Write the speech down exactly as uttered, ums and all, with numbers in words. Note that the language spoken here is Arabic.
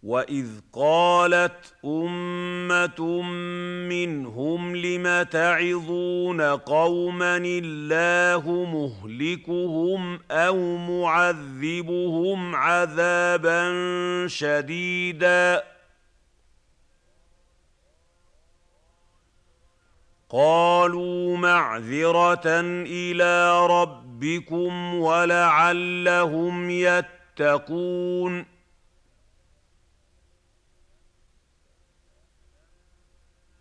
وَإِذْ قَالَتْ أُمَّةٌ مِّنْهُمْ لِمَ تَعِظُونَ قَوْمًا اللَّهُ مُهْلِكُهُمْ أَوْ مُعَذِّبُهُمْ عَذَابًا شَدِيدًا ۖ قَالُوا مَعْذِرَةً إِلَىٰ رَبِّكُمْ وَلَعَلَّهُمْ يَتَّقُونَ